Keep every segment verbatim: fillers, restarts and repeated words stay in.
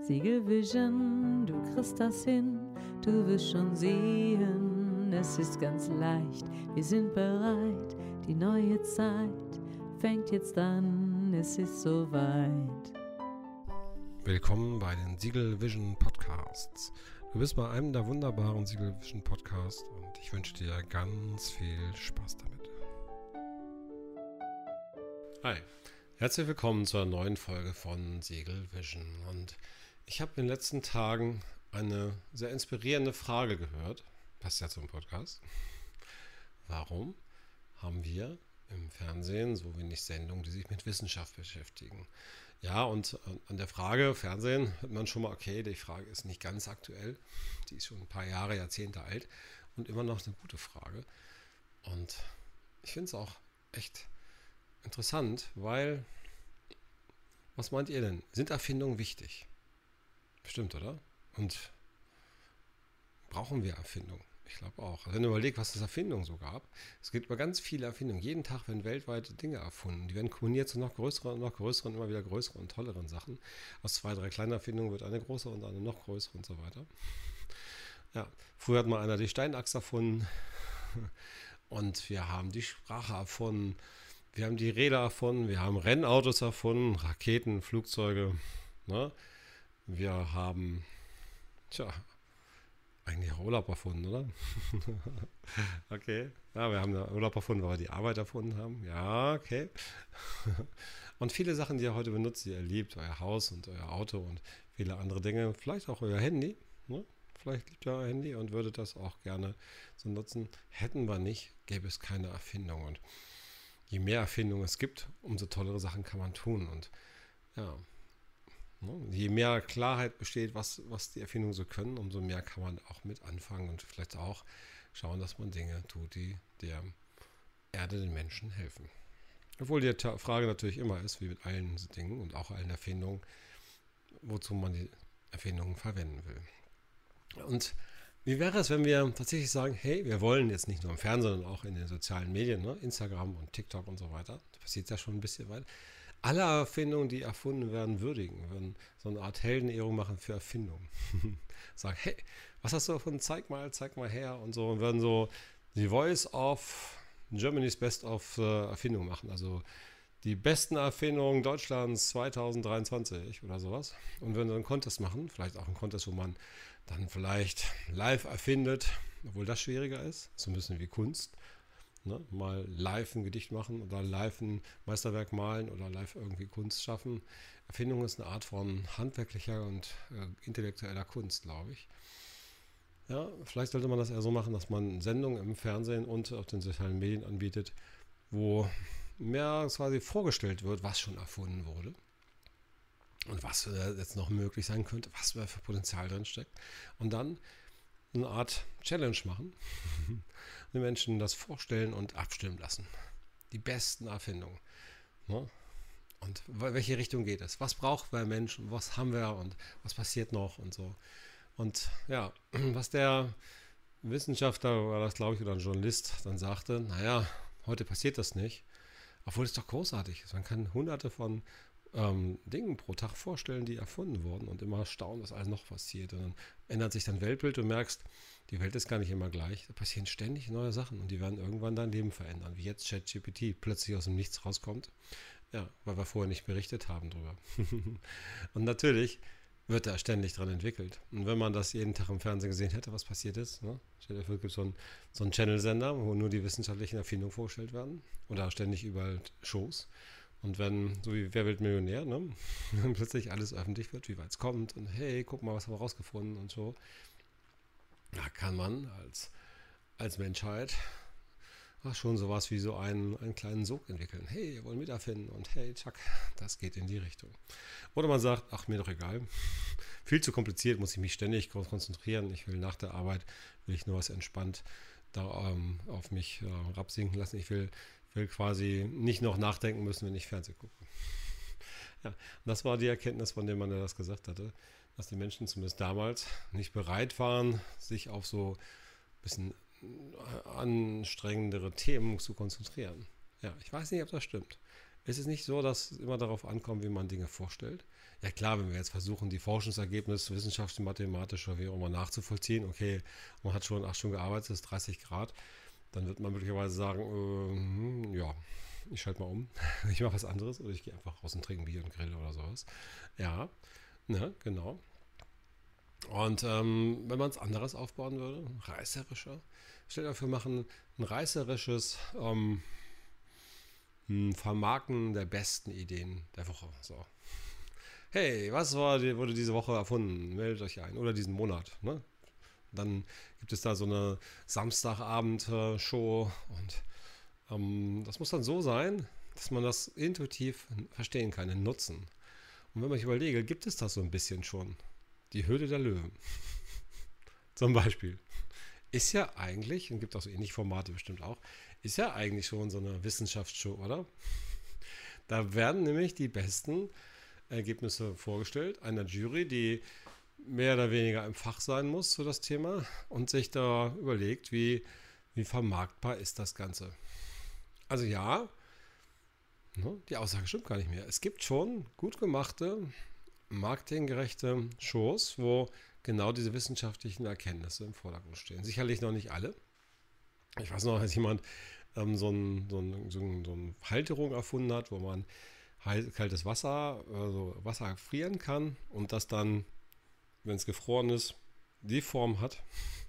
Siegel Vision, du kriegst das hin, du wirst schon sehen, es ist ganz leicht, wir sind bereit, die neue Zeit fängt jetzt an, es ist soweit. Willkommen bei den Siegel Vision Podcasts. Du bist bei einem der wunderbaren Siegel Vision Podcasts und ich wünsche dir ganz viel Spaß damit. Hi, herzlich willkommen zur neuen Folge von Siegel Vision. Und ich habe in den letzten Tagen eine sehr inspirierende Frage gehört. Passt ja zum Podcast. Warum haben wir im Fernsehen so wenig Sendungen, die sich mit Wissenschaft beschäftigen? Ja, und an der Frage Fernsehen hört man schon mal, okay, die Frage ist nicht ganz aktuell. Die ist schon ein paar Jahre, Jahrzehnte alt und immer noch eine gute Frage. Und ich finde es auch echt interessant, weil, was meint ihr denn? Sind Erfindungen wichtig? Bestimmt, oder? Und brauchen wir Erfindungen? Ich glaube auch. Also wenn du überlegst, was es Erfindungen so gab, es gibt über ganz viele Erfindungen. Jeden Tag werden weltweit Dinge erfunden. Die werden kombiniert zu noch größeren und noch größeren, immer wieder größeren und tolleren Sachen. Aus zwei, drei kleinen Erfindungen wird eine große und eine noch größere und so weiter. Ja, früher hat mal einer die Steinaxt erfunden und wir haben die Sprache erfunden. Wir haben die Räder erfunden, wir haben Rennautos erfunden, Raketen, Flugzeuge. Ne? Wir haben, tja, eigentlich auch Urlaub erfunden, oder? Okay. Ja, wir haben Urlaub erfunden, weil wir die Arbeit erfunden haben. Ja, okay. Und viele Sachen, die ihr heute benutzt, die ihr liebt, euer Haus und euer Auto und viele andere Dinge, vielleicht auch euer Handy. Ne? Vielleicht liebt ihr euer Handy und würdet das auch gerne so nutzen. Hätten wir nicht, gäbe es keine Erfindung. Und je mehr Erfindungen es gibt, umso tollere Sachen kann man tun. Und ja, je mehr Klarheit besteht, was, was die Erfindungen so können, umso mehr kann man auch mit anfangen und vielleicht auch schauen, dass man Dinge tut, die der Erde, den Menschen helfen. Obwohl die Frage natürlich immer ist, wie mit allen Dingen und auch allen Erfindungen, wozu man die Erfindungen verwenden will. Und wie wäre es, wenn wir tatsächlich sagen, hey, wir wollen jetzt nicht nur im Fernsehen, sondern auch in den sozialen Medien, ne, Instagram und TikTok und so weiter, da passiert ja schon ein bisschen weit, alle Erfindungen, die erfunden werden, würdigen, würden so eine Art Heldenehrung machen für Erfindungen. Sagen, hey, was hast du erfunden? Zeig mal, zeig mal her und so. Und würden so die Voice of Germany's Best of äh, Erfindungen machen. Also die besten Erfindungen Deutschlands zwanzig dreiundzwanzig oder sowas. Und würden so einen Contest machen. Vielleicht auch einen Contest, wo man dann vielleicht live erfindet, obwohl das schwieriger ist. So ein bisschen wie Kunst. Ne, mal live ein Gedicht machen oder live ein Meisterwerk malen oder live irgendwie Kunst schaffen. Erfindung ist eine Art von handwerklicher und äh, intellektueller Kunst, glaube ich. Ja, vielleicht sollte man das eher so machen, dass man Sendungen im Fernsehen und auf den sozialen Medien anbietet, wo mehr quasi vorgestellt wird, was schon erfunden wurde und was äh, jetzt noch möglich sein könnte, was für Potenzial drin steckt. Und dann eine Art Challenge machen, den Menschen das vorstellen und abstimmen lassen. Die besten Erfindungen. Ne? Und welche Richtung geht es? Was braucht der Mensch? Was haben wir und was passiert noch und so. Und ja, was der Wissenschaftler, war das glaube ich, oder ein Journalist dann sagte, naja, heute passiert das nicht, obwohl es doch großartig ist. Man kann hunderte von Ähm, Dingen pro Tag vorstellen, die erfunden wurden und immer staunen, was alles noch passiert. Und dann ändert sich dein Weltbild, du merkst, die Welt ist gar nicht immer gleich. Da passieren ständig neue Sachen und die werden irgendwann dein Leben verändern, wie jetzt ChatGPT plötzlich aus dem Nichts rauskommt. Ja, weil wir vorher nicht berichtet haben drüber. Und natürlich wird da ständig dran entwickelt. Und wenn man das jeden Tag im Fernsehen gesehen hätte, was passiert ist, ne? Stell dir vor, es gibt so einen, so einen Channel-Sender, wo nur die wissenschaftlichen Erfindungen vorgestellt werden oder ständig überall Shows. Und wenn, so wie Wer wird Millionär, ne, wenn plötzlich alles öffentlich wird, wie weit es kommt und hey, guck mal, was haben wir rausgefunden und so, da kann man als, als Menschheit ach, schon sowas wie so einen, einen kleinen Sog entwickeln. Hey, wir wollen miterfinden und hey, tschack, das geht in die Richtung. Oder man sagt, ach, mir doch egal, viel zu kompliziert, muss ich mich ständig konzentrieren, ich will nach der Arbeit, will ich nur was entspannt da ähm, auf mich äh, rabsinken lassen, ich will will quasi nicht noch nachdenken müssen, wenn ich Fernsehen gucke. Ja, das war die Erkenntnis, von dem man ja das gesagt hatte, dass die Menschen zumindest damals nicht bereit waren, sich auf so ein bisschen anstrengendere Themen zu konzentrieren. Ja, ich weiß nicht, ob das stimmt. ist es nicht so, dass es immer darauf ankommt, wie man Dinge vorstellt? Ja klar, wenn wir jetzt versuchen, die Forschungsergebnisse wissenschaftlich, mathematisch oder wie auch immer nachzuvollziehen, okay, man hat schon acht Stunden gearbeitet, das ist dreißig Grad, dann wird man möglicherweise sagen, äh, ja, ich schalte mal um, ich mache was anderes oder ich gehe einfach raus und trinke Bier und Grill oder sowas. Ja, ne, genau. Und ähm, wenn man es anderes aufbauen würde, reißerischer, stellt euch vor, wir machen ein reißerisches ähm, ein Vermarkten der besten Ideen der Woche. So. Hey, was war die, wurde diese Woche erfunden? Meldet euch ein. Oder diesen Monat. Ne? Dann gibt es da so eine Samstagabend-Show und ähm, das muss dann so sein, dass man das intuitiv verstehen kann, den Nutzen. Und wenn man sich überlege, gibt es das so ein bisschen schon? Die Höhle der Löwen. Zum Beispiel. Ist ja eigentlich, und gibt auch so ähnliche Formate bestimmt auch, ist ja eigentlich schon so eine Wissenschaftsshow, oder? Da werden nämlich die besten Ergebnisse vorgestellt, einer Jury, die mehr oder weniger im Fach sein muss zu das Thema und sich da überlegt, wie, wie vermarktbar ist das Ganze. Also ja, die Aussage stimmt gar nicht mehr. Es gibt schon gut gemachte, marketinggerechte Shows, wo genau diese wissenschaftlichen Erkenntnisse im Vordergrund stehen. Sicherlich noch nicht alle. Ich weiß noch, dass jemand ähm, so, ein, so, ein, so, ein, so eine Halterung erfunden hat, wo man kaltes Wasser, also Wasser frieren kann und das dann, wenn es gefroren ist, die Form hat,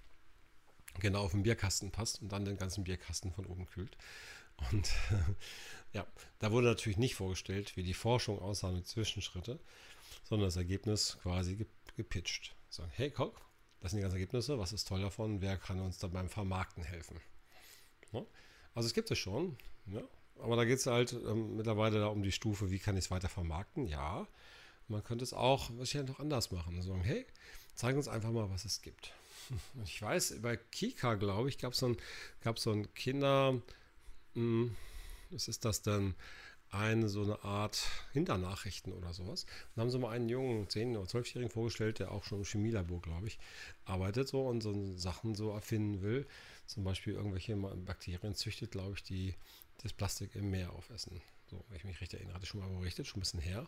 genau auf den Bierkasten passt und dann den ganzen Bierkasten von oben kühlt. Und äh, ja, da wurde natürlich nicht vorgestellt, wie die Forschung aussah mit Zwischenschritte, sondern das Ergebnis quasi gepitcht. Sagen, hey, guck, das sind die ganzen Ergebnisse, was ist toll davon, wer kann uns da beim Vermarkten helfen? Ja? Also es gibt es schon, ja? Aber da geht es halt ähm, mittlerweile da um die Stufe, wie kann ich es weiter vermarkten? Ja, man könnte es auch wahrscheinlich noch anders machen. Sagen, hey, zeig uns einfach mal, was es gibt. Ich weiß, bei Kika, glaube ich, gab es so ein, gab's so ein Kinder, mh, was ist das denn? Eine so eine Art Hinternachrichten oder sowas. Und haben sie mal einen jungen zehn- oder zwölfjährigen vorgestellt, der auch schon im Chemielabor, glaube ich, arbeitet so und so Sachen so erfinden will. Zum Beispiel irgendwelche Bakterien züchtet, glaube ich, die das Plastik im Meer aufessen. So, wenn ich mich richtig erinnere, hatte ich schon mal berichtet, schon ein bisschen her.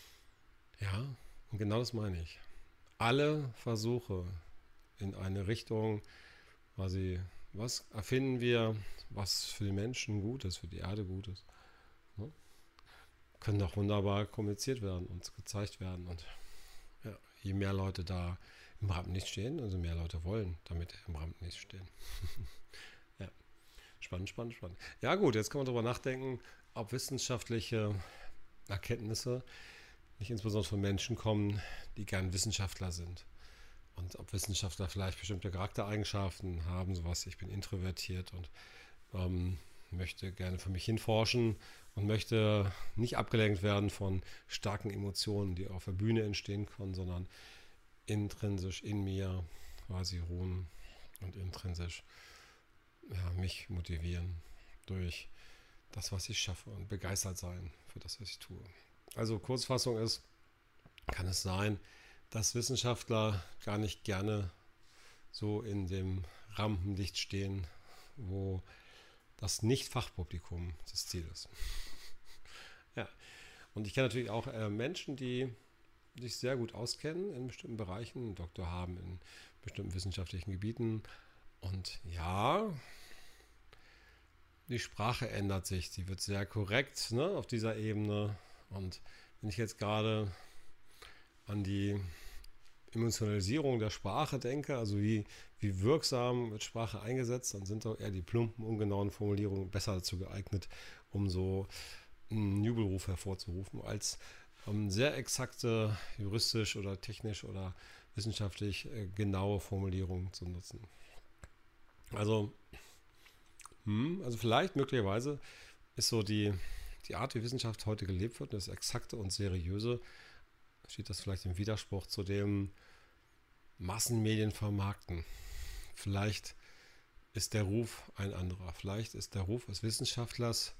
Ja, und genau das meine ich. Alle Versuche in eine Richtung, quasi, was erfinden wir, was für die Menschen gut ist, für die Erde gut ist, ne? Können doch wunderbar kommuniziert werden und gezeigt werden. Und ja, je mehr Leute da im Rampenlicht stehen, also mehr Leute wollen damit im Rampenlicht stehen. Ja, spannend, spannend, spannend. Ja gut, jetzt kann man darüber nachdenken, ob wissenschaftliche Erkenntnisse nicht insbesondere von Menschen kommen, die gern Wissenschaftler sind. Und ob Wissenschaftler vielleicht bestimmte Charaktereigenschaften haben, sowas, ich bin introvertiert und ähm, möchte gerne für mich hinforschen und möchte nicht abgelenkt werden von starken Emotionen, die auf der Bühne entstehen können, sondern intrinsisch in mir quasi ruhen und intrinsisch ja, mich motivieren durch das, was ich schaffe und begeistert sein für das, was ich tue. Also Kurzfassung ist, kann es sein, dass Wissenschaftler gar nicht gerne so in dem Rampenlicht stehen, wo das Nicht-Fachpublikum das Ziel ist. Ja, und ich kenne natürlich auch äh, Menschen, die sich sehr gut auskennen in bestimmten Bereichen, einen Doktor haben in bestimmten wissenschaftlichen Gebieten. Und ja, die Sprache ändert sich, sie wird sehr korrekt, ne, auf dieser Ebene. Und wenn ich jetzt gerade an die Emotionalisierung der Sprache denke, also wie, wie wirksam wird Sprache eingesetzt, dann sind doch eher die plumpen, ungenauen Formulierungen besser dazu geeignet, um so einen Jubelruf hervorzurufen, als um, sehr exakte, juristisch oder technisch oder wissenschaftlich äh, genaue Formulierungen zu nutzen. Also, hm, also vielleicht möglicherweise ist so die, die Art, wie Wissenschaft heute gelebt wird, das Exakte und Seriöse, steht das vielleicht im Widerspruch zu dem Massenmedien vermarkten. Vielleicht ist der Ruf ein anderer. Vielleicht ist der Ruf des Wissenschaftlers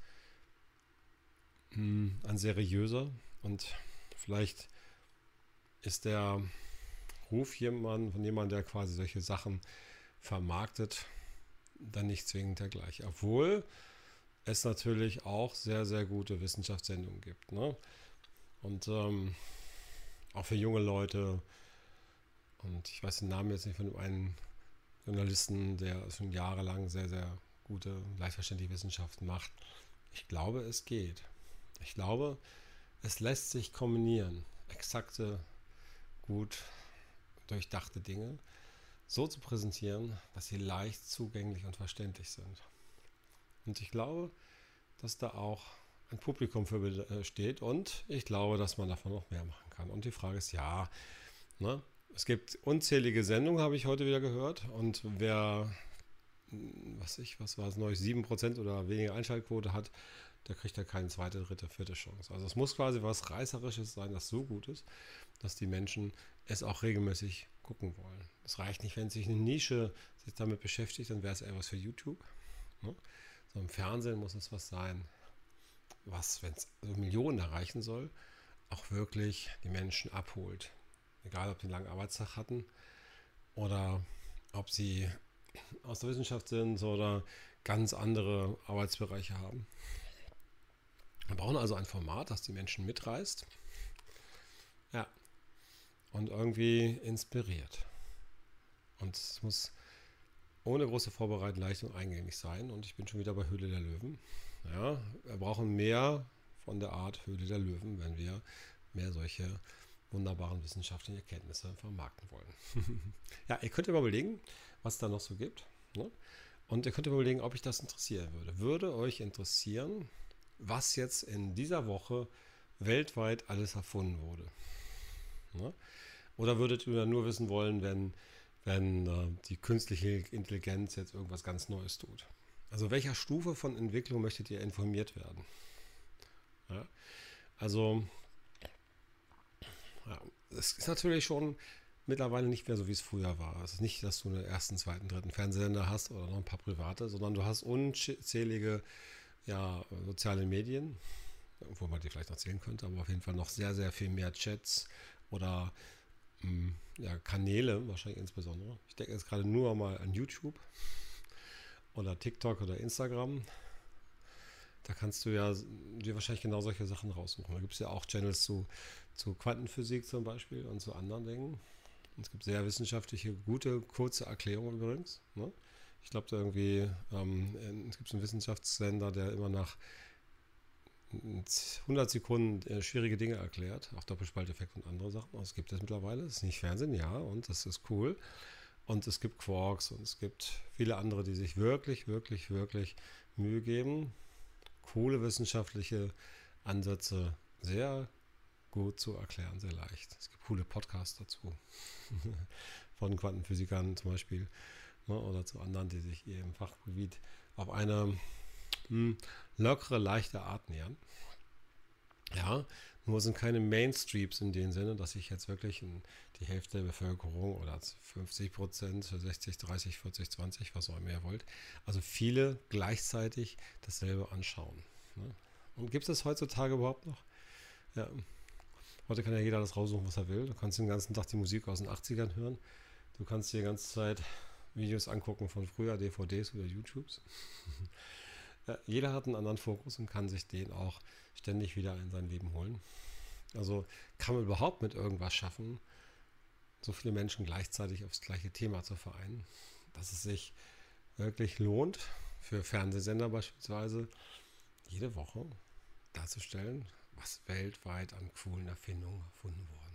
mh, ein seriöser und vielleicht ist der Ruf jemand, von jemandem, der quasi solche Sachen vermarktet, dann nicht zwingend der gleiche. Obwohl es natürlich auch sehr, sehr gute Wissenschaftssendungen gibt. Ne? Und ähm, auch für junge Leute. Und ich weiß den Namen jetzt nicht von dem einen Journalisten, der schon jahrelang sehr, sehr gute, leicht verständliche Wissenschaften macht. Ich glaube, es geht. Ich glaube, es lässt sich kombinieren, exakte, gut durchdachte Dinge so zu präsentieren, dass sie leicht zugänglich und verständlich sind. Und ich glaube, dass da auch ein Publikum für steht und ich glaube, dass man davon noch mehr machen kann. Und die Frage ist, ja, ne? Es gibt unzählige Sendungen, habe ich heute wieder gehört. Und wer, was ich, was war es neulich, sieben Prozent oder weniger Einschaltquote hat, der kriegt ja keine zweite, dritte, vierte Chance. Also es muss quasi was Reißerisches sein, das so gut ist, dass die Menschen es auch regelmäßig gucken wollen. Es reicht nicht, wenn sich eine Nische sich damit beschäftigt, dann wäre es eher was für YouTube. Ne? So im Fernsehen muss es was sein, was, wenn es also Millionen erreichen soll, auch wirklich die Menschen abholt. Egal, ob sie einen langen Arbeitstag hatten oder ob sie aus der Wissenschaft sind oder ganz andere Arbeitsbereiche haben. Wir brauchen also ein Format, das die Menschen mitreißt, ja, und irgendwie inspiriert. Und es muss ohne große Vorbereitung leicht und eingängig sein. Und ich bin schon wieder bei Höhle der Löwen. Ja, wir brauchen mehr von der Art Höhle der Löwen, wenn wir mehr solche wunderbaren wissenschaftlichen Erkenntnisse vermarkten wollen. Ja, ihr könnt ihr mal überlegen, was es da noch so gibt. Ne? Und ihr könnt ihr mal überlegen, ob euch das interessieren würde. Würde euch interessieren, was jetzt in dieser Woche weltweit alles erfunden wurde? Ne? Oder würdet ihr nur wissen wollen, wenn, wenn äh, die künstliche Intelligenz jetzt irgendwas ganz Neues tut? Also welcher Stufe von Entwicklung möchtet ihr informiert werden? Ja? Also ja, es ist natürlich schon mittlerweile nicht mehr so, wie es früher war. Es ist nicht, dass du einen ersten, zweiten, dritten Fernsehsender hast oder noch ein paar private, sondern du hast unzählige ja, soziale Medien, obwohl man die vielleicht noch zählen könnte, aber auf jeden Fall noch sehr, sehr viel mehr Chats oder mh, ja, Kanäle, wahrscheinlich insbesondere. Ich denke jetzt gerade nur mal an YouTube oder TikTok oder Instagram. Da kannst du ja dir wahrscheinlich genau solche Sachen raussuchen. Da gibt es ja auch Channels zu, zu Quantenphysik zum Beispiel und zu anderen Dingen. Und es gibt sehr wissenschaftliche, gute, kurze Erklärungen übrigens. Ne? Ich glaube, da irgendwie, ähm, es gibt einen Wissenschaftssender, der immer nach hundert Sekunden äh, schwierige Dinge erklärt, auch Doppelspalteffekt und andere Sachen. Das gibt es mittlerweile. Das ist nicht Fernsehen, ja, und das ist cool. Und es gibt Quarks und es gibt viele andere, die sich wirklich, wirklich, wirklich Mühe geben, coole wissenschaftliche Ansätze sehr gut zu erklären, sehr leicht. Es gibt coole Podcasts dazu, von Quantenphysikern zum Beispiel, ne, oder zu anderen, die sich ihrem Fachgebiet auf eine mh, lockere, leichte Art nähern. Ja, nur sind keine Mainstreams in dem Sinne, dass ich jetzt wirklich in die Hälfte der Bevölkerung oder fünfzig Prozent, sechzig, dreißig, vierzig, zwanzig, was auch immer ihr wollt, also viele gleichzeitig dasselbe anschauen. Ne? Und gibt es das heutzutage überhaupt noch? Ja, heute kann ja jeder das raussuchen, was er will. Du kannst den ganzen Tag die Musik aus den achtzigern hören. Du kannst dir die ganze Zeit Videos angucken von früher, D V Ds oder YouTubes. Ja, jeder hat einen anderen Fokus und kann sich den auch ständig wieder in sein Leben holen. Also kann man überhaupt mit irgendwas schaffen, so viele Menschen gleichzeitig aufs gleiche Thema zu vereinen, dass es sich wirklich lohnt, für Fernsehsender beispielsweise, jede Woche darzustellen, was weltweit an coolen Erfindungen erfunden wurden.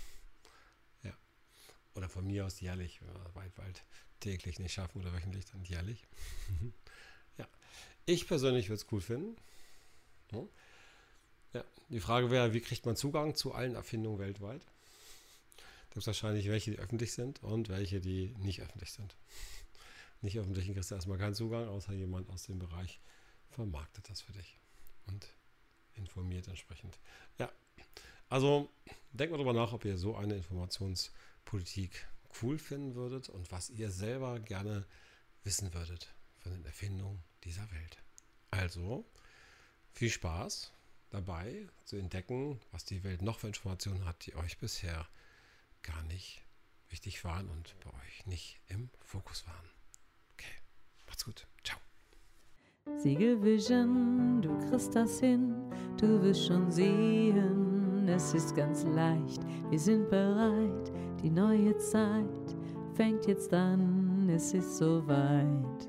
Ja. Oder von mir aus jährlich, wenn wir weit, weit täglich nicht schaffen oder wöchentlich, dann jährlich. Ja. Ich persönlich würde es cool finden. Ja. Ja. Die Frage wäre, wie kriegt man Zugang zu allen Erfindungen weltweit? Da gibt es wahrscheinlich welche, die öffentlich sind und welche, die nicht öffentlich sind. Nicht öffentlichen kriegst du erstmal keinen Zugang, außer jemand aus dem Bereich vermarktet das für dich und informiert entsprechend. Ja, also denkt mal drüber nach, ob ihr so eine Informationspolitik cool finden würdet und was ihr selber gerne wissen würdet von den Erfindungen dieser Welt. Also, viel Spaß dabei zu entdecken, was die Welt noch für Informationen hat, die euch bisher gar nicht wichtig waren und bei euch nicht im Fokus waren. Okay, macht's gut. Ciao. Segelvision, du kriegst das hin, du wirst schon sehen, es ist ganz leicht, wir sind bereit, die neue Zeit fängt jetzt an, es ist soweit.